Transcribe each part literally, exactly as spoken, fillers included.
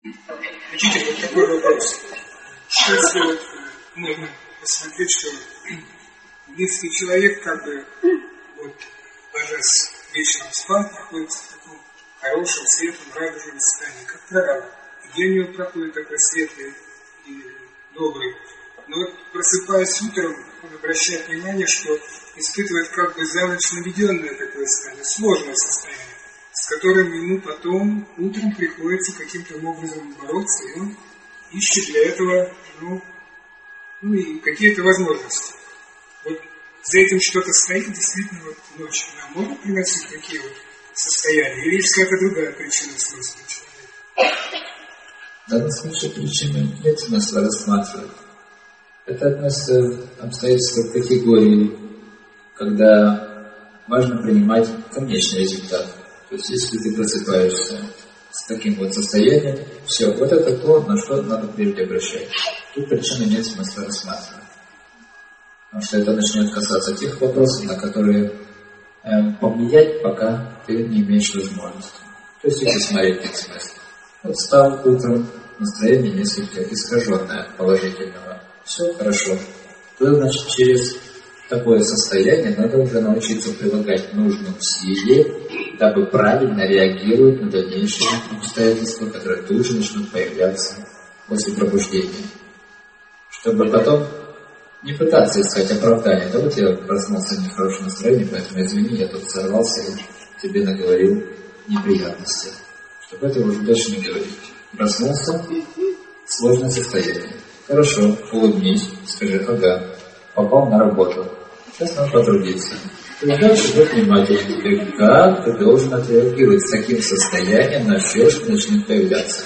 Учитель, вот такой вопрос. Если вот можно посмотреть, что близкий человек как бы вот ложась вечером спать, находится в таком хорошем, светлом, радужном состоянии, как правило. И день у него проходит такой светлый и добрый. Но вот просыпаясь утром, он обращает внимание, что испытывает как бы за ночь наведенное такое состояние, сложное состояние, с которым ему потом утром приходится каким-то образом бороться, и он ищет для этого ну, ну и какие-то возможности. Вот за этим что-то стоит, действительно, вот ночью нам может приносить такие вот состояния, или есть какая-то другая причина свойства человека? В данном случае причины нет смысла рассматривать. Это относится обстоятельства к категории, когда важно принимать конечный результат. То есть, если ты просыпаешься с таким вот состоянием, все, вот это то, на что надо прежде обращать. Тут причины нет смысла рассматривать. Потому что это начнет касаться тех вопросов, на которые э, повлиять пока ты не имеешь возможности. То есть, если смотреть нет смысла. Вот встал утром, настроение несколько искаженное от положительного. Все хорошо. То значит, через такое состояние надо уже научиться прилагать нужные усилия, дабы правильно реагировать на дальнейшие обстоятельства, которые тут же начнут появляться после пробуждения. Чтобы потом не пытаться искать оправдания. Да вот я проснулся в нехорошем настроении, поэтому извини, я тут сорвался и тебе наговорил неприятности. Чтобы этого уже дальше не говорить. Проснулся, сложное состояние. Хорошо, улыбнись, скажи, ага, попал на работу. Сейчас надо потрудиться. То есть дальше будь внимательным теперь, как ты должен отреагировать с таким состоянием на все, что начнет появляться.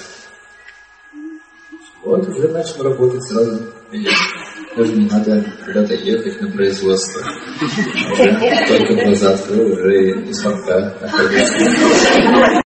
Вот уже начал работать сразу. Даже не надо куда-то ехать на производство. Уже только глаза открыл, уже и звонка находится.